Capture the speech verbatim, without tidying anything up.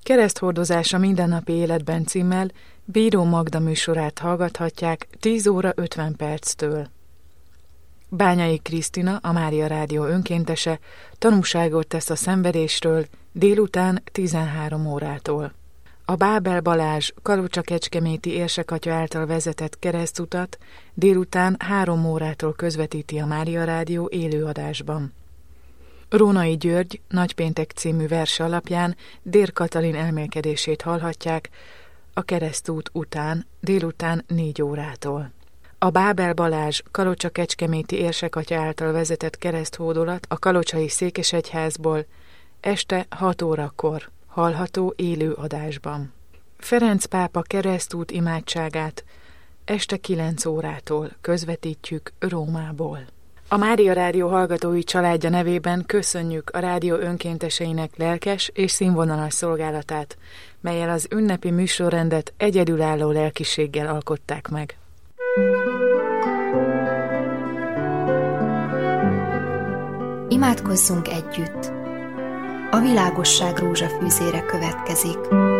Kereszthordozás a mindennapi életben címmel Bíró Magda műsorát hallgathatják tíz óra ötven perctől. Bányai Krisztina, a Mária Rádió önkéntese, tanúságot tesz a szenvedésről délután tizenhárom órától. A Bábel Balázs Kalocsa-Kecskeméti érsekatya által vezetett keresztutat délután három órától közvetíti a Mária Rádió élőadásban. Rónai György Nagypéntek című verse alapján Dér Katalin elmélkedését hallhatják a keresztút után délután négy órától. A Bábel Balázs Kalocsa-Kecskeméti érsekatya által vezetett kereszthódolat a Kalocsai Székesegyházból este hat órakor hallható élő adásban. Ferenc pápa keresztút imádságát este kilenc órától közvetítjük Rómából. A Mária Rádió hallgatói családja nevében köszönjük a rádió önkénteseinek lelkes és színvonalas szolgálatát, mellyel az ünnepi műsorrendet egyedülálló lelkiséggel alkották meg. Imádkozzunk együtt! A világosság rózsafűzére következik.